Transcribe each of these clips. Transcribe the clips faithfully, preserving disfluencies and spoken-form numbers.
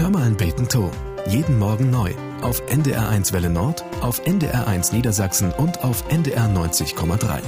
Hör mal ein Beten to. Jeden Morgen neu. Auf N D R eins Welle Nord, auf N D R eins Niedersachsen und auf N D R neunzig Komma drei.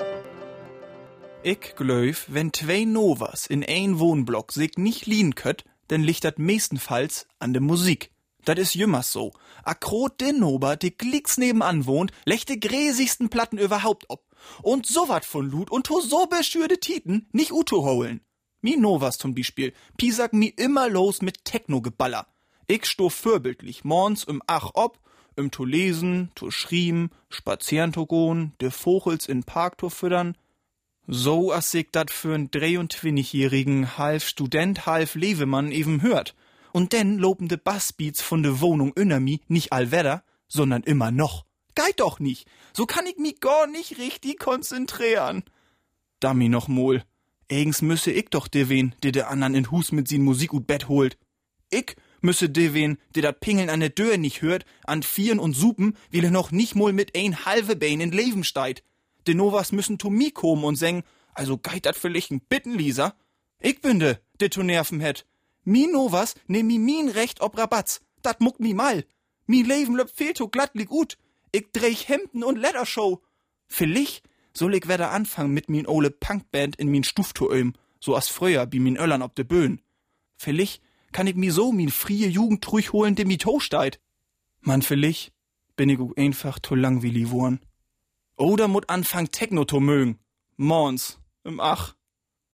Ich glaub, wenn zwei Novas in ein Wohnblock sich nicht liehen könnt, dann liegt das meistenfalls an der Musik. Das is jümmers so. Akrot den Nober, die glicks nebenan wohnt, legt die gräsigsten Platten überhaupt ob. Und so wat von Lut und to so beschürde Titen nicht Uto holen. Mi Novas zum Beispiel, pisak mi immer los mit Techno-Geballer. Ich sto vorbildlich morgens im Ach ob, im to lesen, to schriem, spazieren to goen, de Vogels in Park to füttern. So as ich dat für'n dreiundzwanzigjährigen half Student, half Levemann eben hört. Und denn loben de Bassbeats von de Wohnung inner mi nicht allwetter, sondern immer noch. Geht doch nicht. So kann ich mi gar nicht richtig konzentrieren. Da mi noch mol. Eigens müsse ich doch de wen, de de andern in Hus mit sin Musik ut Bett holt. Ich müsse de wen, de dat Pingeln an der Dör nicht hört, an Vieren und Supen, will er noch nicht mol mit ein halbe Bein in Leben steit. De Novas müssen to mi kommen und säng, also geit dat vielleicht n Bitten, Lisa. Ich bin de, de to nerven het. Mi Novas nehm mi min Recht ob Rabatz. Dat muckt mi mal. Mi Leben löp viel to glattlig gut. Ich dreh Hemden und Ledershow. Vielleicht soll ich wieder anfangen mit min ole Punkband in min Stuf to öm, so as früher bi min Öllern ob de Böen. Vielleicht kann ich mi so min frie Jugend truch holen, de mi to steit. Man, vielleicht bin ich auch einfach to langweilig worn. Oder mut anfangen Techno to mögen. Morns, im Ach.